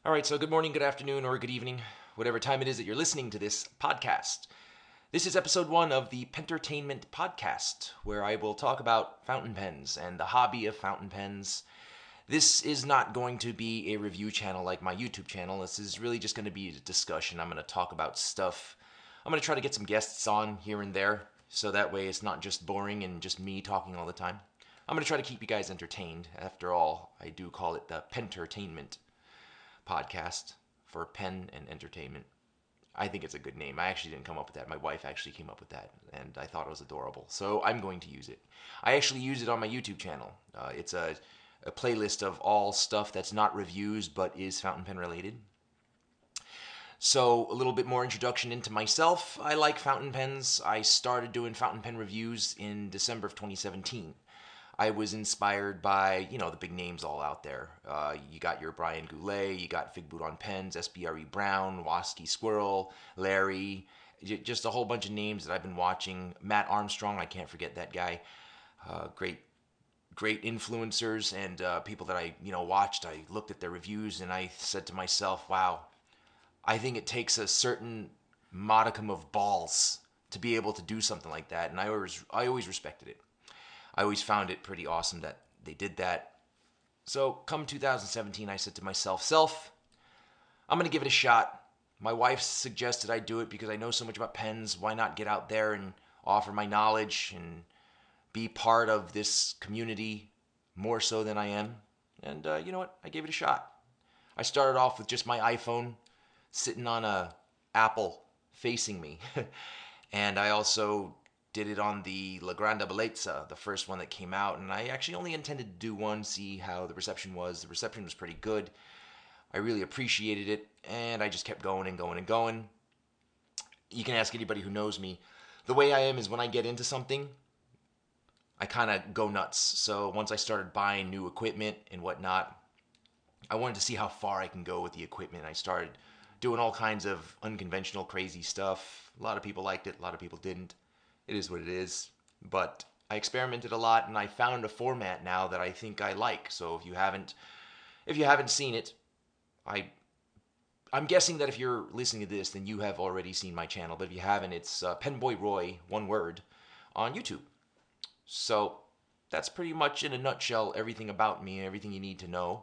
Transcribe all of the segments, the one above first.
All right, so good morning, good afternoon, or good evening, whatever time it is that you're listening to this podcast. This is episode 1 of the Pentertainment Podcast, where I will talk about fountain pens and the hobby of fountain pens. This is not going to be a review channel like my YouTube channel. This is really just going to be a discussion. I'm going to talk about stuff. I'm going to try to get some guests on here and there, so that way it's not just boring and just me talking all the time. I'm going to try to keep you guys entertained. After all, I do call it the Pentertainment Podcast for pen and entertainment. I think it's a good name. I actually didn't come up with that. My wife actually came up with that, and I thought it was adorable. So I'm going to use it. I actually use it on my YouTube channel. It's a playlist of all stuff that's not reviews but is fountain pen related. So a little bit more introduction into myself. I like fountain pens. I started doing fountain pen reviews in December of 2017. I was inspired by, the big names all out there. You got your Brian Goulet, you got Fig Boot on Pens, SBRE Brown, Wasky Squirrel, Larry, just a whole bunch of names that I've been watching. Matt Armstrong, I can't forget that guy. Great influencers and people that I, watched. I looked at their reviews and I said to myself, wow, I think it takes a certain modicum of balls to be able to do something like that. And I always respected it. I always found it pretty awesome that they did that. So come 2017, I said to myself, I'm going to give it a shot. My wife suggested I do it because I know so much about pens. Why not get out there and offer my knowledge and be part of this community more so than I am? And you know what? I gave it a shot. I started off with just my iPhone sitting on a Apple facing me. And I also did it on the La Grande Bellezza, the first one that came out, and I actually only intended to do one, see how the reception was. The reception was pretty good. I really appreciated it, and I just kept going and going and going. You can ask anybody who knows me. The way I am is when I get into something, I kind of go nuts. So once I started buying new equipment and whatnot, I wanted to see how far I can go with the equipment. I started doing all kinds of unconventional, crazy stuff. A lot of people liked it, a lot of people didn't. It is what it is. But I experimented a lot, and I found a format now that I think I like. So if you haven't seen it, I'm guessing that if you're listening to this, then you have already seen my channel. But if you haven't, it's Penboy Roy, one word, on YouTube. So that's pretty much in a nutshell everything about me and everything you need to know.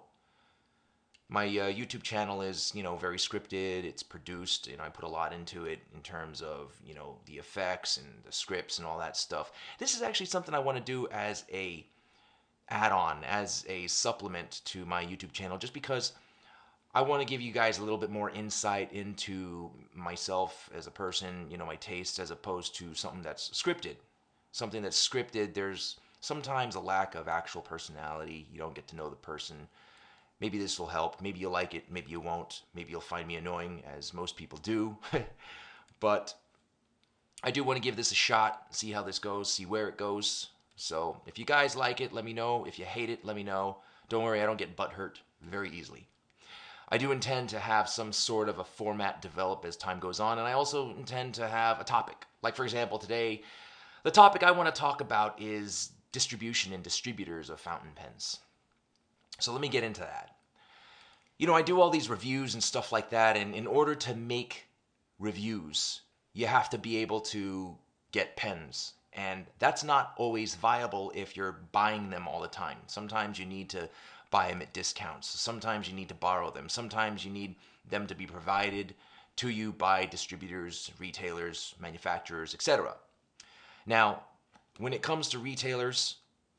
My YouTube channel is, very scripted. It's produced, and I put a lot into it in terms of, the effects and the scripts and all that stuff. This is actually something I want to do as a add-on, as a supplement to my YouTube channel, just because I want to give you guys a little bit more insight into myself as a person, my tastes, as opposed to something that's scripted. Something that's scripted, there's sometimes a lack of actual personality. You don't get to know the person. Maybe this will help. Maybe you'll like it. Maybe you won't. Maybe you'll find me annoying, as most people do. But I do want to give this a shot, see how this goes, see where it goes. So if you guys like it, let me know. If you hate it, let me know. Don't worry, I don't get butthurt very easily. I do intend to have some sort of a format develop as time goes on, and I also intend to have a topic. Like, for example, today, the topic I want to talk about is distribution and distributors of fountain pens. So let me get into that. I do all these reviews and stuff like that, and in order to make reviews, you have to be able to get pens. And that's not always viable if you're buying them all the time. Sometimes you need to buy them at discounts. Sometimes you need to borrow them. Sometimes you need them to be provided to you by distributors, retailers, manufacturers, etc. Now, when it comes to retailers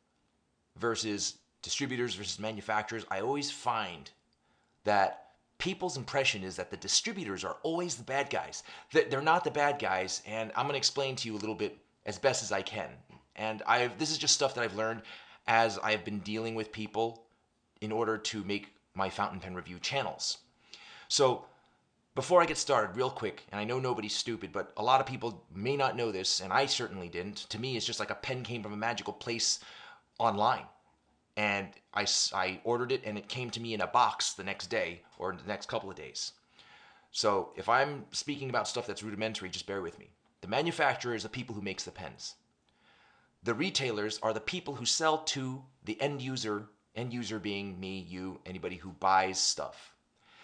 versus distributors versus manufacturers, I always find that people's impression is that the distributors are always the bad guys. They're not the bad guys, and I'm going to explain to you a little bit as best as I can. And this is just stuff that I've learned as I've been dealing with people in order to make my fountain pen review channels. So before I get started, real quick, and I know nobody's stupid, but a lot of people may not know this, and I certainly didn't. To me, it's just like a pen came from a magical place online. And I ordered it, and it came to me in a box the next day or the next couple of days. So if I'm speaking about stuff that's rudimentary, just bear with me. The manufacturer is the people who makes the pens. The retailers are the people who sell to the end user being me, you, anybody who buys stuff.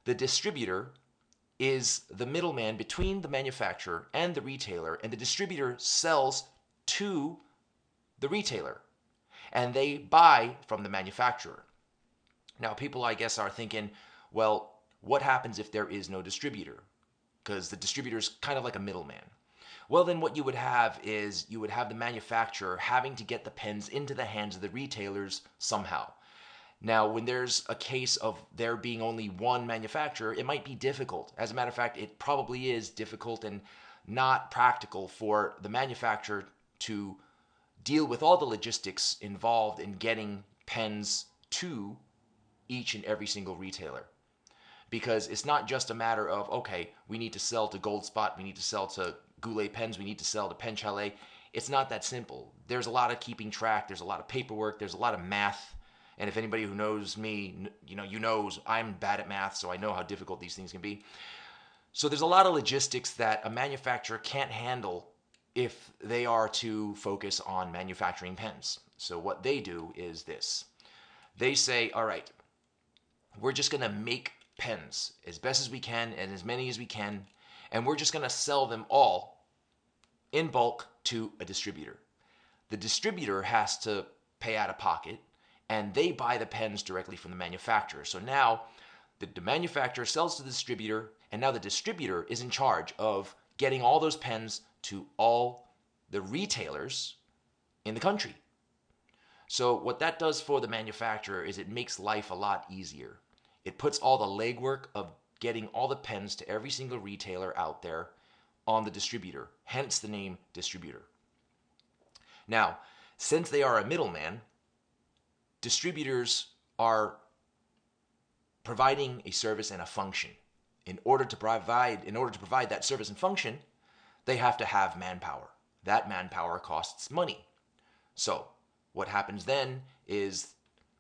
The distributor is the middleman between the manufacturer and the retailer, and the distributor sells to the retailer, and they buy from the manufacturer. Now, people, I guess, are thinking, well, what happens if there is no distributor? Because the distributor is kind of like a middleman. Well, then what you would have is you would have the manufacturer having to get the pens into the hands of the retailers somehow. Now, when there's a case of there being only one manufacturer, it might be difficult. As a matter of fact, it probably is difficult and not practical for the manufacturer to deal with all the logistics involved in getting pens to each and every single retailer. Because it's not just a matter of, okay, we need to sell to Goldspot, we need to sell to Goulet Pens, we need to sell to Pen Chalet. It's not that simple. There's a lot of keeping track, there's a lot of paperwork, there's a lot of math. And if anybody who knows me, you knows I'm bad at math, so I know how difficult these things can be. So there's a lot of logistics that a manufacturer can't handle if they are to focus on manufacturing pens. So what they do is this. They say, all right, we're just going to make pens as best as we can and as many as we can, and we're just going to sell them all in bulk to a distributor. The distributor has to pay out of pocket, and they buy the pens directly from the manufacturer. So now the manufacturer sells to the distributor, and now the distributor is in charge of getting all those pens to all the retailers in the country. So what that does for the manufacturer is it makes life a lot easier. It puts all the legwork of getting all the pens to every single retailer out there on the distributor, hence the name distributor. Now, since they are a middleman, distributors are providing a service and a function. In order to provide that service and function, they have to have manpower. That manpower costs money. So, what happens then is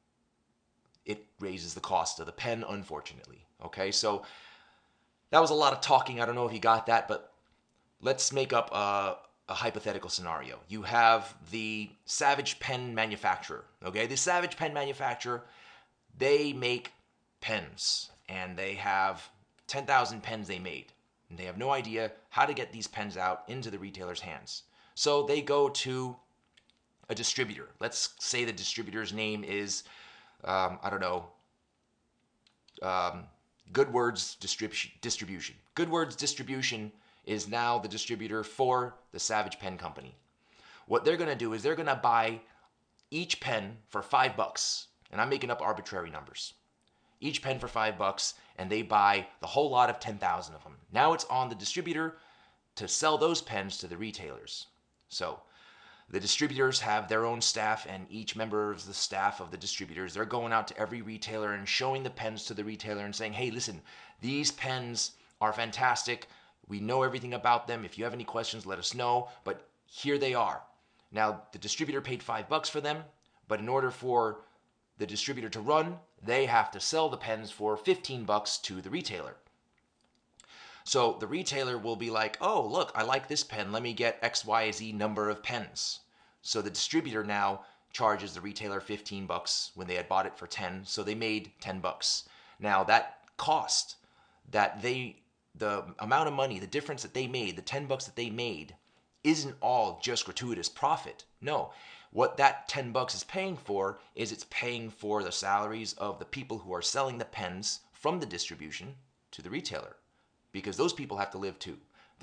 it raises the cost of the pen, unfortunately. Okay, so that was a lot of talking. I don't know if you got that, but let's make up a hypothetical scenario. You have the Savage Pen manufacturer. Okay, the Savage Pen manufacturer, they make pens, and they have 10,000 pens they made. And they have no idea how to get these pens out into the retailer's hands. So they go to a distributor. Let's say the distributor's name is, Good Words Distribution. Good Words Distribution is now the distributor for the Savage Pen Company. What they're going to do is they're going to buy each pen for $5. And I'm making up arbitrary numbers. Each pen for $5, and they buy the whole lot of 10,000 of them. Now it's on the distributor to sell those pens to the retailers. So the distributors have their own staff, and each member of the staff of the distributors, they're going out to every retailer and showing the pens to the retailer and saying, hey, listen, these pens are fantastic. We know everything about them. If you have any questions, let us know. But here they are. Now, the distributor paid $5 for them, but in order for the distributor to run, they have to sell the pens for $15 to the retailer. So the retailer will be like, oh, look, I like this pen. Let me get XYZ number of pens. So the distributor now charges the retailer $15 when they had bought it for 10. So they made $10. Now that cost that the amount of money, the difference that they made, the $10 that they made, isn't all just gratuitous profit. No, what that $10 is paying for is it's paying for the salaries of the people who are selling the pens from the distribution to the retailer, because those people have to live too.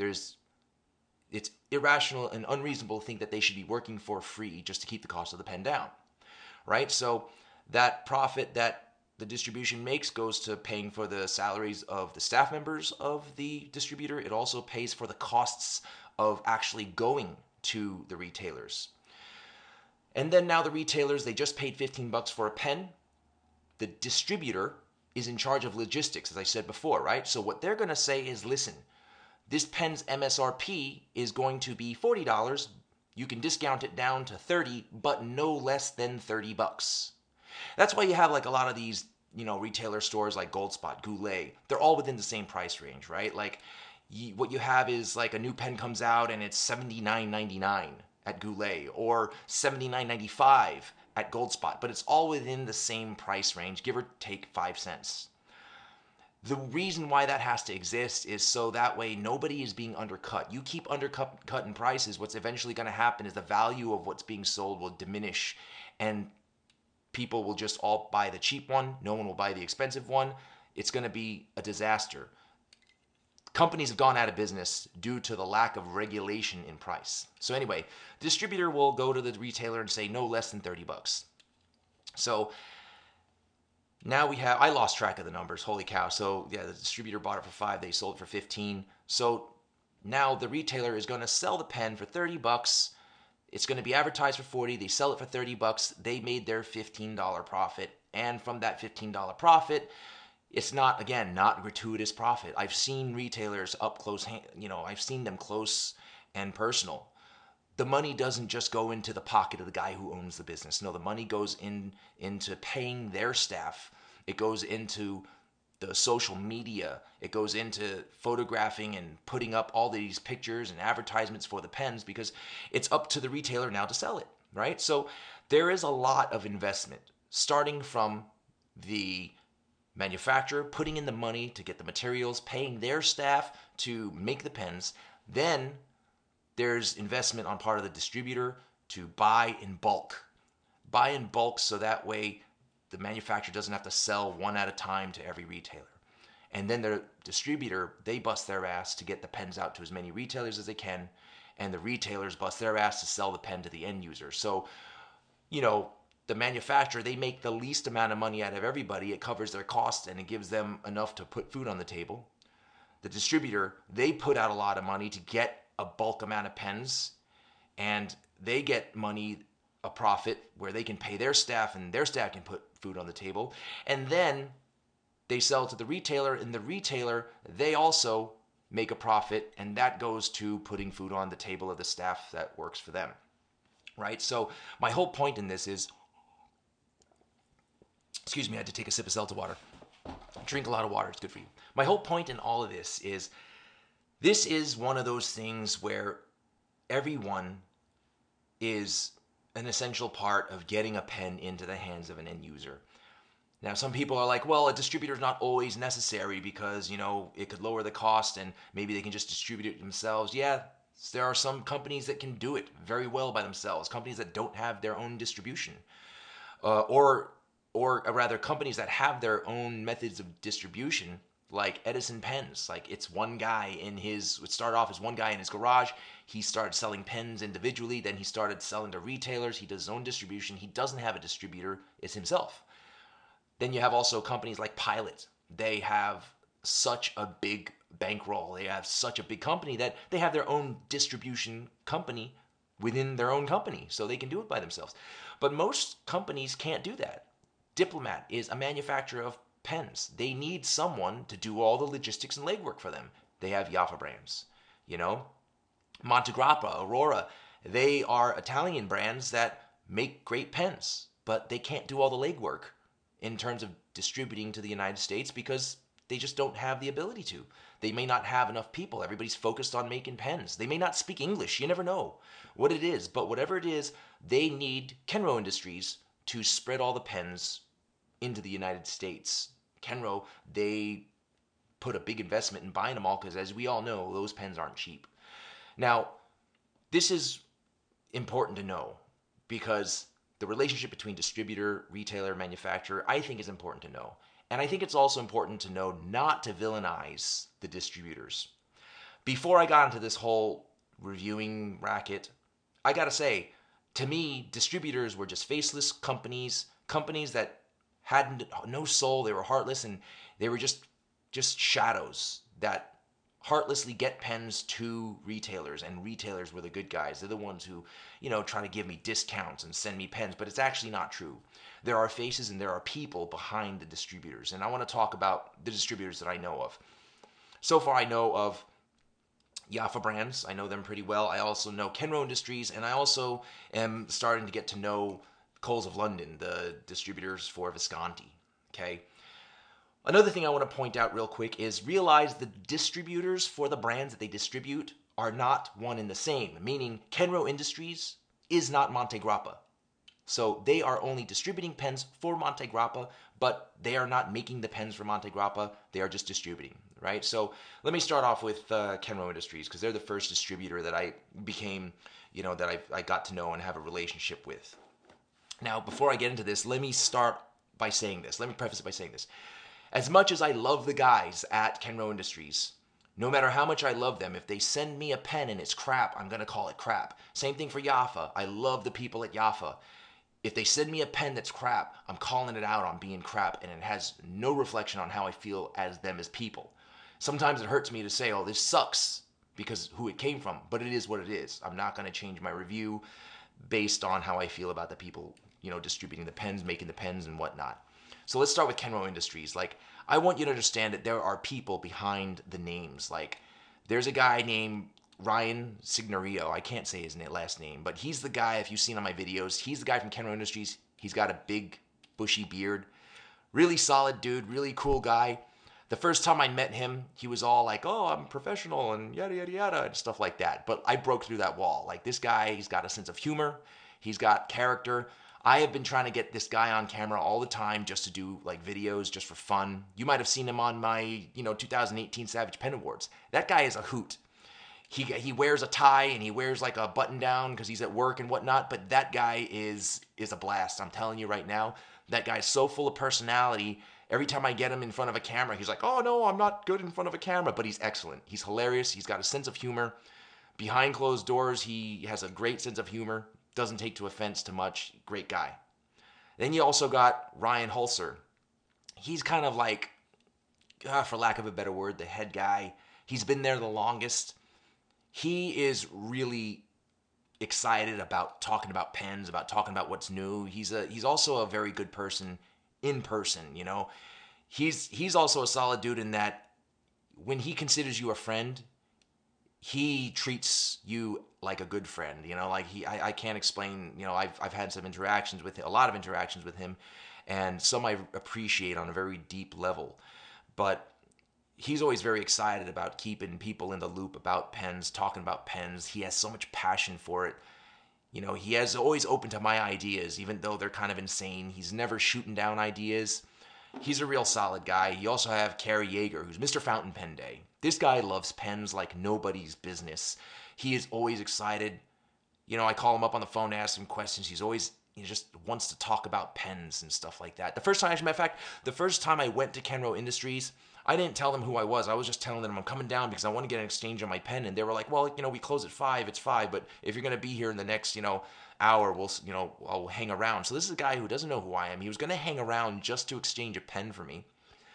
It's irrational and unreasonable to think that they should be working for free just to keep the cost of the pen down, right? So that profit that the distribution makes goes to paying for the salaries of the staff members of the distributor. It also pays for the costs of actually going to the retailers. And then now the retailers, they just paid $15 for a pen. The distributor is in charge of logistics, as I said before, right? So what they're going to say is, listen, this pen's MSRP is going to be $40. You can discount it down to $30, but no less than $30. That's why you have like a lot of these, retailer stores like Goldspot, Goulet. They're all within the same price range, right? Like what you have is like a new pen comes out and it's $79.99 at Goulet or $79.95 at Goldspot, but it's all within the same price range, give or take 5 cents. The reason why that has to exist is so that way nobody is being undercut. You keep undercutting prices, what's eventually going to happen is the value of what's being sold will diminish, and people will just all buy the cheap one. No one will buy the expensive one. It's going to be a disaster. Companies have gone out of business due to the lack of regulation in price. So anyway, distributor will go to the retailer and say no less than 30 bucks. So now we have, I lost track of the numbers, holy cow. So yeah, the distributor bought it for 5, they sold it for 15. So now the retailer is going to sell the pen for 30 bucks. It's going to be advertised for 40, they sell it for 30 bucks. They made their $15 profit. And from that $15 profit, it's not, again, not gratuitous profit. I've seen retailers up close, I've seen them close and personal. The money doesn't just go into the pocket of the guy who owns the business. No, the money goes into paying their staff. It goes into the social media. It goes into photographing and putting up all these pictures and advertisements for the pens, because it's up to the retailer now to sell it, right? So there is a lot of investment, starting from the manufacturer putting in the money to get the materials, paying their staff to make the pens. Then there's investment on part of the distributor to buy in bulk. Buy in bulk so that way the manufacturer doesn't have to sell one at a time to every retailer. And then the distributor, they bust their ass to get the pens out to as many retailers as they can, and the retailers bust their ass to sell the pen to the end user. So, the manufacturer, they make the least amount of money out of everybody. It covers their costs and it gives them enough to put food on the table. The distributor, they put out a lot of money to get a bulk amount of pens, and they get money, a profit, where they can pay their staff and their staff can put food on the table. And then they sell to the retailer, and the retailer, they also make a profit, and that goes to putting food on the table of the staff that works for them, right? So my whole point in this is, excuse me, I had to take a sip of seltzer water. Drink a lot of water, it's good for you. My whole point in all of this is one of those things where everyone is an essential part of getting a pen into the hands of an end user. Now, some people are like, well, a distributor is not always necessary because, it could lower the cost and maybe they can just distribute it themselves. Yeah, there are some companies that can do it very well by themselves, companies that don't have their own distribution. Or rather, companies that have their own methods of distribution, like Edison Pens. Like, it's one guy it started off as one guy in his garage. He started selling pens individually. Then he started selling to retailers. He does his own distribution. He doesn't have a distributor. It's himself. Then you have also companies like Pilot. They have such a big bankroll. They have such a big company that they have their own distribution company within their own company. So they can do it by themselves. But most companies can't do that. Diplomat is a manufacturer of pens. They need someone to do all the logistics and legwork for them. They have Jaffa brands, Montegrappa, Aurora. They are Italian brands that make great pens, but they can't do all the legwork in terms of distributing to the United States because they just don't have the ability to. They may not have enough people. Everybody's focused on making pens. They may not speak English. You never know what it is. But whatever it is, they need Kenro Industries to spread all the pens into the United States. Kenro, they put a big investment in buying them all because, as we all know, those pens aren't cheap. Now, this is important to know because the relationship between distributor, retailer, manufacturer, I think is important to know. And I think it's also important to know not to villainize the distributors. Before I got into this whole reviewing racket, I gotta say, to me, distributors were just faceless companies that had no soul. They were heartless, and they were just shadows that heartlessly get pens to retailers, and retailers were the good guys. They're the ones who, try to give me discounts and send me pens, but it's actually not true. There are faces and there are people behind the distributors, and I want to talk about the distributors that I know of. So far, I know of Jaffa Brands. I know them pretty well. I also know Kenro Industries, and I also am starting to get to know Coles of London, the distributors for Visconti. Okay. Another thing I want to point out real quick is realize the distributors for the brands that they distribute are not one and the same, meaning Kenro Industries is not Montegrappa. So they are only distributing pens for Montegrappa, but they are not making the pens for Monte Grappa. They are just distributing, right? So let me start off with Kenro Industries, because they're the first distributor that I became, that I got to know and have a relationship with. Now, before I get into this, let me start by saying this. Let me preface it by saying this. As much as I love the guys at Kenro Industries, no matter how much I love them, if they send me a pen and it's crap, I'm going to call it crap. Same thing for Yafa. I love the people at Yafa. If they send me a pen that's crap, I'm calling it out on being crap, and it has no reflection on how I feel as them as people. Sometimes it hurts me to say, oh, this sucks, because who it came from, but it is what it is. I'm not going to change my review based on how I feel about the people, distributing the pens, making the pens, and whatnot. So let's start with Kenro Industries. Like, I want you to understand that there are people behind the names. Like, there's a guy named Ryan Signorio. I can't say his last name, but he's the guy, if you've seen on my videos, he's the guy from Kenro Industries. He's got a big, bushy beard. Really solid dude, really cool guy. The first time I met him, he was all like, oh, I'm professional and yada, yada, yada, and stuff like that. But I broke through that wall. Like, this guy, he's got a sense of humor. He's got character. I have been trying to get this guy on camera all the time just to do like videos just for fun. You might have seen him on my, 2018 Savage Pen Awards. That guy is a hoot. He wears a tie and he wears like a button down because he's at work and whatnot, but that guy is a blast. I'm telling you right now, that guy's so full of personality. Every time I get him in front of a camera, he's like, oh no, I'm not good in front of a camera, but he's excellent. He's hilarious. He's got a sense of humor. Behind closed doors, he has a great sense of humor. Doesn't take to offense to much. Great guy. Then you also got Ryan Hulser. He's kind of like, for lack of a better word, the head guy. He's been there the longest. He is really excited about talking about pens, about talking about what's new. He's also a very good person in person, He's also a solid dude in that when he considers you a friend, he treats you like a good friend, like I can't explain, I've had some interactions with him, a lot of interactions with him, and some I appreciate on a very deep level, but he's always very excited about keeping people in the loop about pens, talking about pens. He has so much passion for it. He has always open to my ideas, even though they're kind of insane. He's never shooting down ideas. He's a real solid guy. You also have Kerry Yeager, who's Mr. Fountain Pen Day. This guy loves pens like nobody's business. He is always excited. I call him up on the phone to ask him questions. He's always, he just wants to talk about pens and stuff like that. As a matter of fact, the first time I went to Kenro Industries, I didn't tell them who I was. I was just telling them I'm coming down because I want to get an exchange on my pen. And they were like, well, we close at 5. It's 5. But if you're going to be here in the next, hour, I'll hang around. So this is a guy who doesn't know who I am. He was going to hang around just to exchange a pen for me.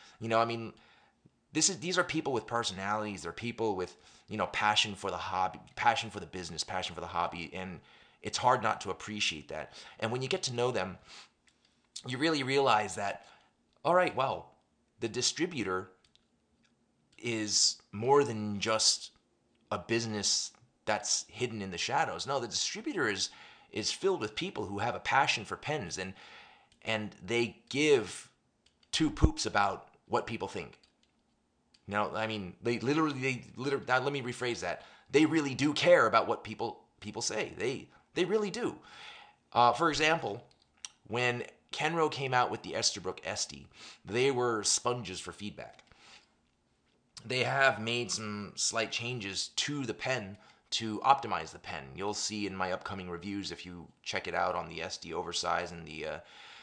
These are people with personalities. They're people with, passion for the hobby, passion for the business, passion for the hobby. And it's hard not to appreciate that. And when you get to know them, you really realize that, all right, well, the distributor is more than just a business that's hidden in the shadows. No, the distributor is filled with people who have a passion for pens, and they give two poops about what people think. Now, let me rephrase that. They really do care about what people say. They really do. For example, when Kenro came out with the Esterbrook Esty, they were sponges for feedback. They have made some slight changes to the pen to optimize the pen. You'll see in my upcoming reviews if you check it out on the SD Oversize and the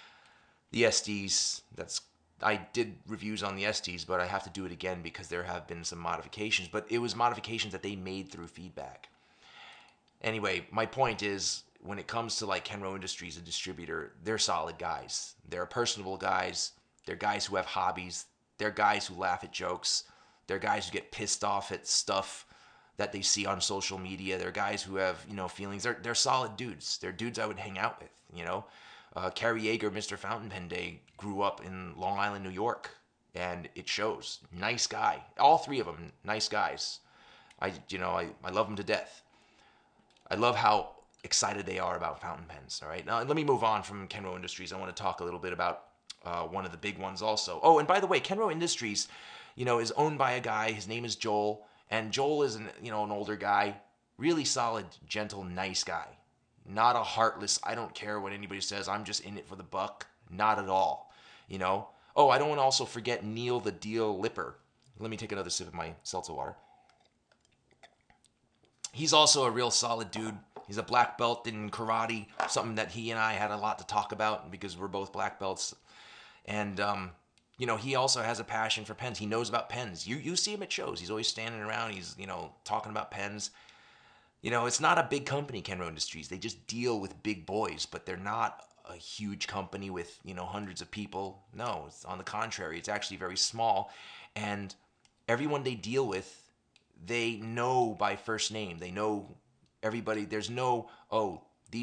SDs. I did reviews on the SDs, but I have to do it again because there have been some modifications. But it was modifications that they made through feedback. Anyway, my point is, when it comes to like Kenro Industries, a distributor, they're solid guys. They're personable guys. They're guys who have hobbies. They're guys who laugh at jokes. They're guys who get pissed off at stuff that they see on social media. They're guys who have, feelings. They're solid dudes. They're dudes I would hang out with, Kerry Yeager, Mr. Fountain Pen Day, grew up in Long Island, New York, and it shows. Nice guy. All three of them, nice guys. I love them to death. I love how excited they are about fountain pens, all right? Now, let me move on from Kenro Industries. I want to talk a little bit about one of the big ones also. Oh, and by the way, Kenro Industries, is owned by a guy. His name is Joel, and Joel is an older guy, really solid, gentle, nice guy. Not a heartless, I don't care what anybody says, I'm just in it for the buck. Not at all. you know. Oh, I don't want to also forget Neil the Deal Lipper. Let me take another sip of my seltzer water. He's also a real solid dude. He's a black belt in karate, something that he and I had a lot to talk about because we're both black belts. And you know, he also has a passion for pens. He knows about pens. You see him at shows. He's always standing around. He's, you know, talking about pens. You know, it's not a big company, Kenro Industries. They just deal with big boys, but they're not a huge company with, you know, hundreds of people. No, it's on the contrary. It's actually very small. And everyone they deal with, they know by first name. They know everybody. There's no, oh,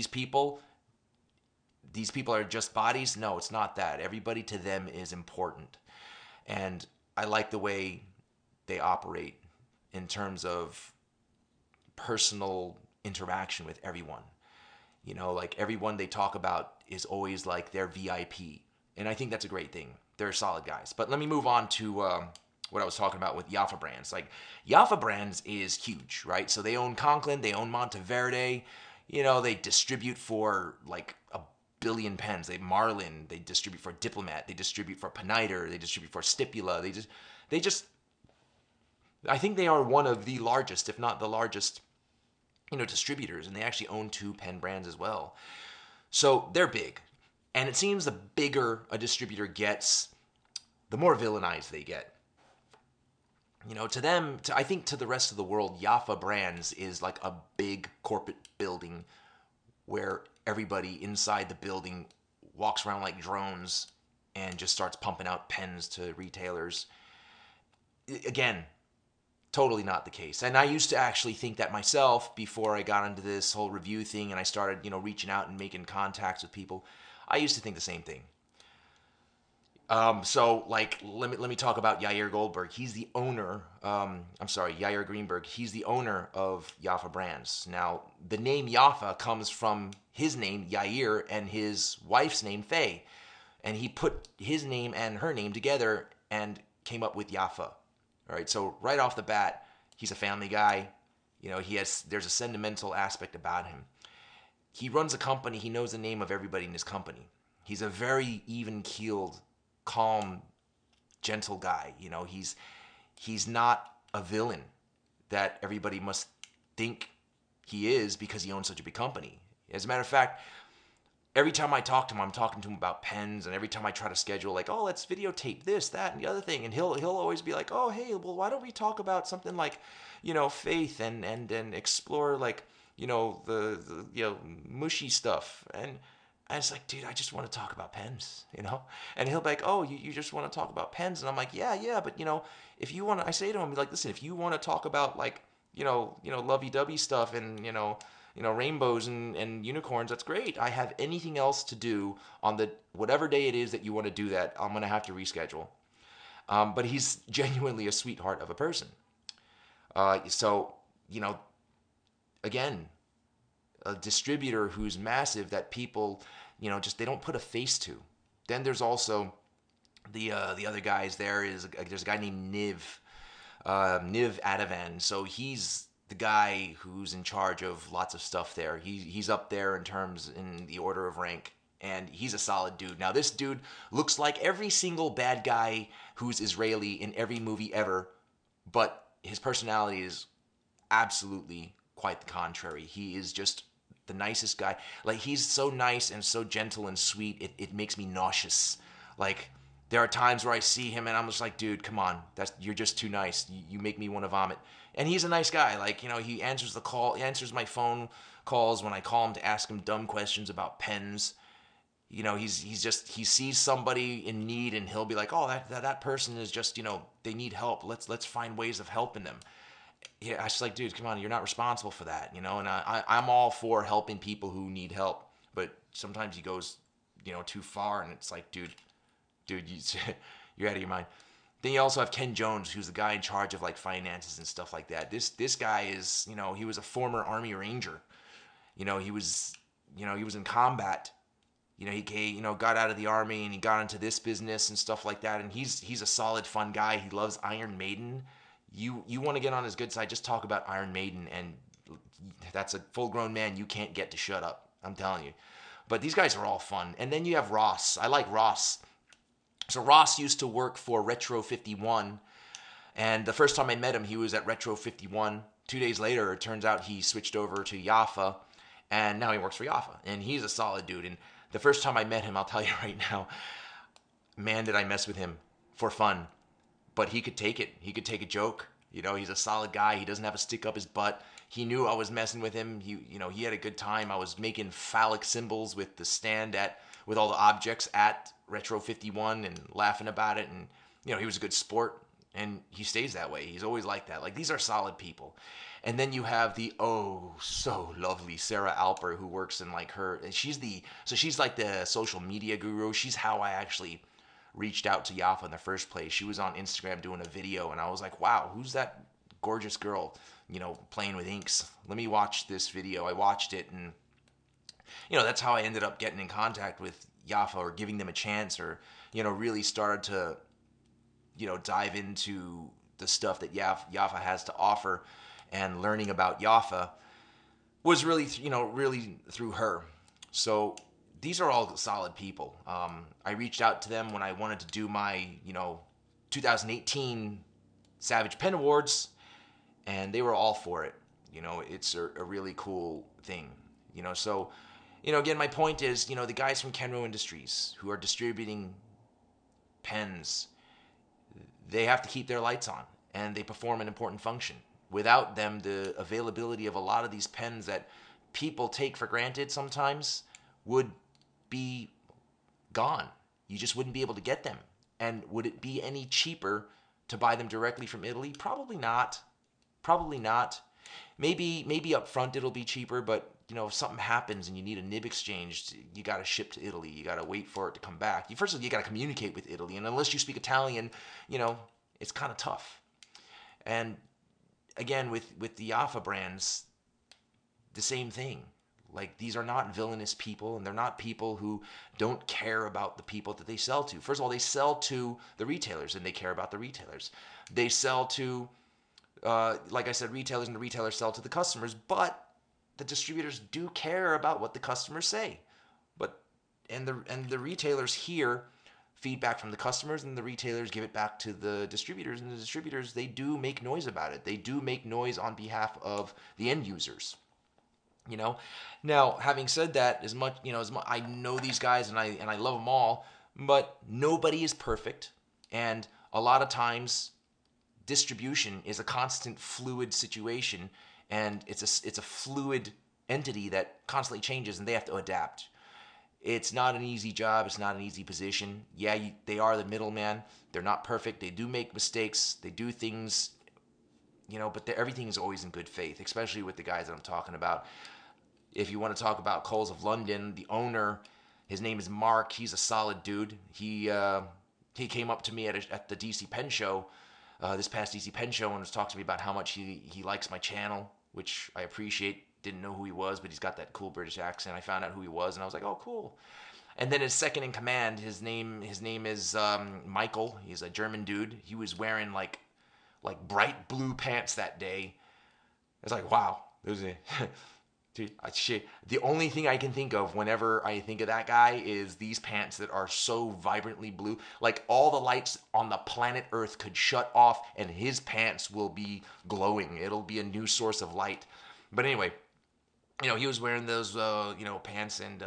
these people are just bodies. No, it's not that. Everybody to them is important. And I like the way they operate in terms of personal interaction with everyone. You know, like everyone they talk about is always like their VIP. And I think that's a great thing. They're solid guys. But let me move on to what I was talking about with Jaffa Brands. Like, Jaffa Brands is huge, right? So they own Conklin, they own Monteverde. You know, they distribute for like a billion pens. They Marlin, they distribute for Diplomat, they distribute for Peniter, they distribute for Stipula. They just I think they are one of the largest, if not the largest, you know, distributors, and they actually own two pen brands as well. So they're big. And it seems the bigger a distributor gets, the more villainized they get. You know, to them, I think to the rest of the world, Jaffa Brands is like a big corporate building where everybody inside the building walks around like drones and just starts pumping out pens to retailers. Again, totally not the case. And I used to actually think that myself before I got into this whole review thing and I started, you know, reaching out and making contacts with people. I used to think the same thing. So like, let me talk about Yair Goldberg. He's the owner. I'm sorry, Yair Greenberg. He's the owner of Jaffa Brands. Now, the name Jaffa comes from his name Yair and his wife's name Faye, and he put his name and her name together and came up with Jaffa. All right. So right off the bat, he's a family guy. You know, there's a sentimental aspect about him. He runs a company. He knows the name of everybody in his company. He's a very even-keeled, calm, gentle guy. You know, he's not a villain that everybody must think he is because he owns such a big company. As a matter of fact, every time I talk to him, I'm talking to him about pens, and every time I try to schedule, like, oh, let's videotape this, that, and the other thing, and he'll always be like, oh, hey, well, why don't we talk about something like, you know, faith and explore like, you know, the you know, mushy stuff. And I was like, dude, I just want to talk about pens, you know? And he'll be like, oh, you just want to talk about pens? And I'm like, yeah, but, you know, if you want to, I say to him, like, listen, if you want to talk about, like, lovey-dovey stuff and, rainbows and unicorns, that's great. I have anything else to do on the whatever day it is that you want to do that, I'm going to have to reschedule. But he's genuinely a sweetheart of a person. So, you know, again, a distributor who's massive that people, you know, just they don't put a face to. Then there's also the other guys. There's a guy named Niv Adavan. So he's the guy who's in charge of lots of stuff there. He's up there in the order of rank, and he's a solid dude. Now this dude looks like every single bad guy who's Israeli in every movie ever, but his personality is absolutely quite the contrary. He is just the nicest guy. Like, he's so nice and so gentle and sweet, it makes me nauseous. Like, there are times where I see him and I'm just like, dude, come on, you're just too nice. You make me want to vomit. And he's a nice guy. Like, you know, he answers my phone calls when I call him to ask him dumb questions about pens. You know, he sees somebody in need and he'll be like, oh, that person is just, you know, they need help. Let's find ways of helping them. Yeah, I was just like, dude, come on, you're not responsible for that, you know. And I'm all for helping people who need help, but sometimes he goes, you know, too far, and it's like, dude, you're out of your mind. Then you also have Ken Jones, who's the guy in charge of like finances and stuff like that. This guy is, you know, he was a former Army Ranger. You know, he was in combat. You know, got out of the Army and he got into this business and stuff like that. And he's a solid, fun guy. He loves Iron Maiden. You want to get on his good side, just talk about Iron Maiden, and that's a full-grown man you can't get to shut up. I'm telling you. But these guys are all fun. And then you have Ross. I like Ross. So Ross used to work for Retro 51, and the first time I met him, he was at Retro 51. 2 days later, it turns out he switched over to Yafa, and now he works for Yafa, and he's a solid dude. And the first time I met him, I'll tell you right now, man, did I mess with him for fun. But he could take it. He could take a joke. He's a solid guy. He doesn't have a stick up his butt. He knew I was messing with him. He had a good time. I was making phallic symbols with the stand with all the objects at Retro 51 and laughing about it. And he was a good sport, and he stays that way. He's always like that. Like, these are solid people. And then you have the so lovely Sarah Alper, who works in like her. She's like the social media guru. She's how I actually reached out to Yafa in the first place. She was on Instagram doing a video, and I was like, wow, who's that gorgeous girl, playing with inks? Let me watch this video. I watched it, and that's how I ended up getting in contact with Yafa, or giving them a chance, or really started to dive into the stuff that Yafa has to offer, and learning about Yafa was really really through her. So these are all solid people. I reached out to them when I wanted to do my 2018 Savage Pen Awards, and they were all for it. It's a really cool thing. So again, my point is, the guys from Kenro Industries who are distributing pens, they have to keep their lights on, and they perform an important function. Without them, the availability of a lot of these pens that people take for granted sometimes would be gone. You just wouldn't be able to get them. And would it be any cheaper to buy them directly from Italy? Probably not. Probably not. Maybe up front it'll be cheaper, but if something happens and you need a nib exchanged, you got to ship to Italy. You got to wait for it to come back. First of all, you got to communicate with Italy, and unless you speak Italian, it's kind of tough. And again, with the Yafa brands, the same thing. Like, these are not villainous people, and they're not people who don't care about the people that they sell to. First of all, they sell to the retailers, and they care about the retailers. They sell to, like I said, retailers, and the retailers sell to the customers, but the distributors do care about what the customers say. And the retailers hear feedback from the customers, and the retailers give it back to the distributors, and the distributors, they do make noise about it. They do make noise on behalf of the end users. Now, having said that, as much I know these guys, and I love them all, but nobody is perfect, and a lot of times distribution is a constant fluid situation, and it's a fluid entity that constantly changes, and they have to adapt. It's not an easy job. It's not an easy position. Yeah, they are the middleman. They're not perfect. They do make mistakes. They do things, but everything is always in good faith, especially with the guys that I'm talking about. If you want to talk about Coles of London, the owner, his name is Mark. He's a solid dude. He came up to me at the DC Pen Show, this past DC Pen Show, and was talking to me about how much he likes my channel, which I appreciate. Didn't know who he was, but he's got that cool British accent. I found out who he was, and I was like, oh, cool. And then his second in command, his name is Michael. He's a German dude. He was wearing like bright blue pants that day. It's like, wow. Dude, shit. The only thing I can think of whenever I think of that guy is these pants that are so vibrantly blue. Like, all the lights on the planet Earth could shut off, and his pants will be glowing. It'll be a new source of light. But anyway, he was wearing those, pants, and,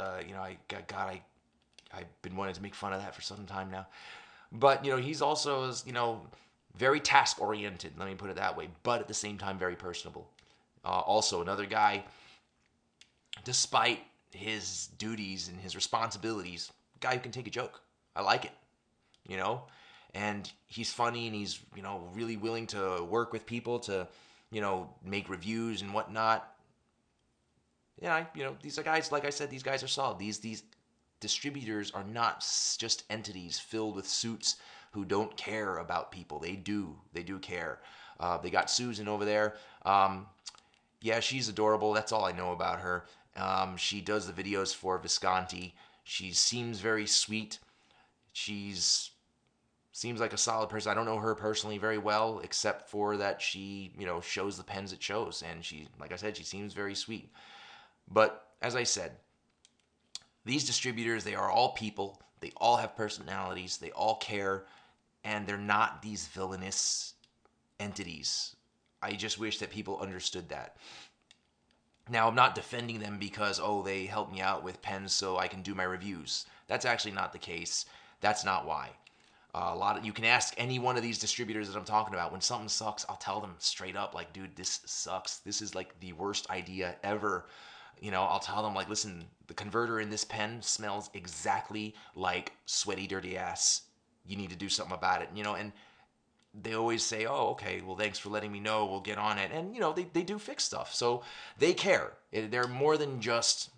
I've been wanting to make fun of that for some time now. But, he's also, very task-oriented, let me put it that way, but at the same time, very personable. Also, another guy, despite his duties and his responsibilities, a guy who can take a joke. I like it, and he's funny, and he's, really willing to work with people to, make reviews and whatnot. Yeah, these are guys, like I said, these guys are solid. These distributors are not just entities filled with suits who don't care about people. They do care. They got Susan over there. Yeah, she's adorable. That's all I know about her. She does the videos for Visconti. She seems very sweet. Seems like a solid person. I don't know her personally very well, except for that she, shows the pens it shows. And she, like I said, she seems very sweet. But as I said, these distributors, they are all people. They all have personalities. They all care, and they're not these villainous entities. I just wish that people understood that. Now, I'm not defending them because, oh, they helped me out with pens so I can do my reviews. That's actually not the case. That's not why. You can ask any one of these distributors that I'm talking about. When something sucks, I'll tell them straight up, like, dude, this sucks. This is like the worst idea ever. I'll tell them, like, listen, the converter in this pen smells exactly like sweaty, dirty ass. You need to do something about it. And they always say, oh, okay, well, thanks for letting me know. We'll get on it. And, they do fix stuff. So they care. They're more than just,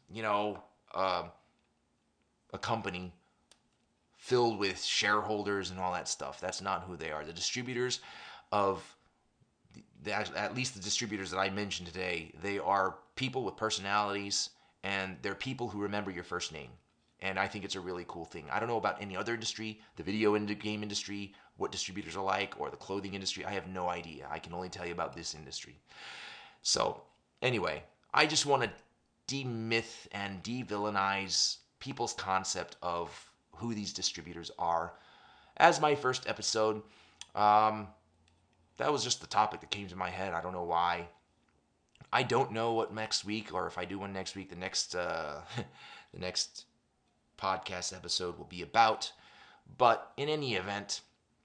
a company filled with shareholders and all that stuff. That's not who they are. The distributors of, at least the distributors that I mentioned today, they are people with personalities, and they're people who remember your first name. And I think it's a really cool thing. I don't know about any other industry, the video game industry, what distributors are like, or the clothing industry. I have no idea. I can only tell you about this industry. So, anyway, I just want to demyth and de-villainize people's concept of who these distributors are. As my first episode, that was just the topic that came to my head. I don't know why. I don't know what next week, or if I do one next week, the next the next podcast episode will be about. But in any event,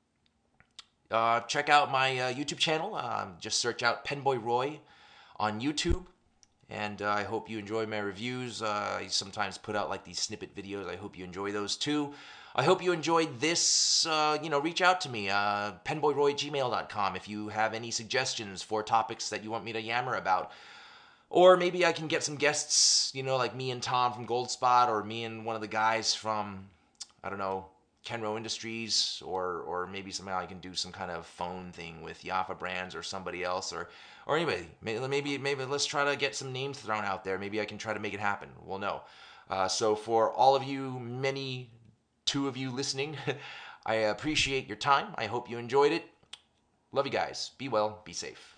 check out my YouTube channel. Just search out Penboy Roy on YouTube. And I hope you enjoy my reviews. I sometimes put out like these snippet videos. I hope you enjoy those too. I hope you enjoyed this. Reach out to me, penboyroy@gmail.com, if you have any suggestions for topics that you want me to yammer about. Or maybe I can get some guests, like me and Tom from Goldspot, or me and one of the guys from, I don't know, Kenro Industries, or maybe somehow I can do some kind of phone thing with Yafa Brands or somebody else, or anybody. Maybe let's try to get some names thrown out there. Maybe I can try to make it happen. We'll know. So for all of you, two of you listening, I appreciate your time. I hope you enjoyed it. Love you guys. Be well. Be safe.